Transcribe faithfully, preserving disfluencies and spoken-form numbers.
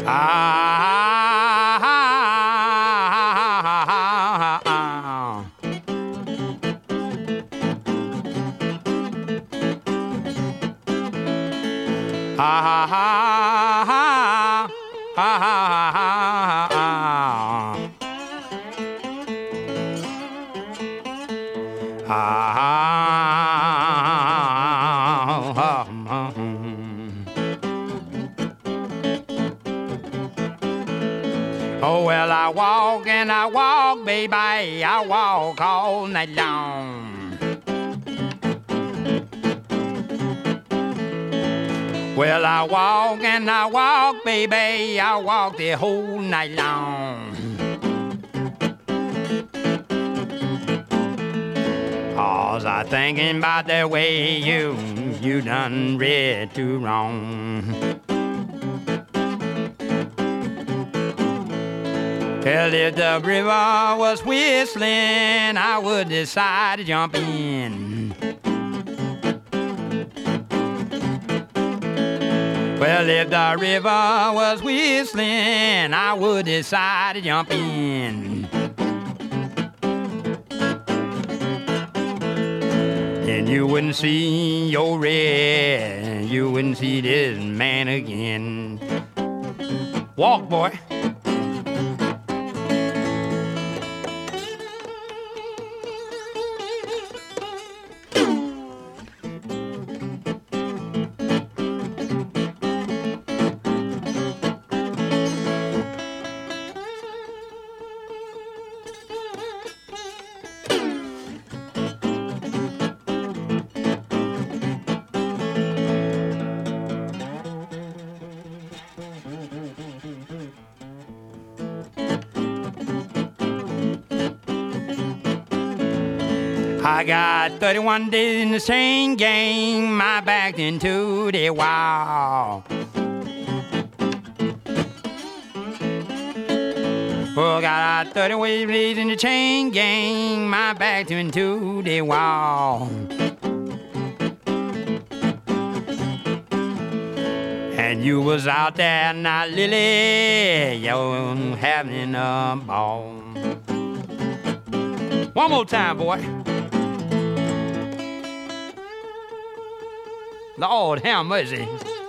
Ah, ha ha ha ha ha ha ha ha. Oh, well, I walk and I walk, baby, I walk all night long. Well, I walk and I walk, baby, I walk the whole night long. Cause I thinking about the way you, you done read too wrong. Well, if the river was whistling, I would decide to jump in. Well, if the river was whistling, I would decide to jump in. And you wouldn't see your red, you wouldn't see this man again. Walk, boy. I got thirty-one days in the chain gang, my back into the wall. Oh, got thirty-one days in the chain gang, my back into the wall. And you was out there, not Lily, you having a ball. One more time, boy. Lord have mercy.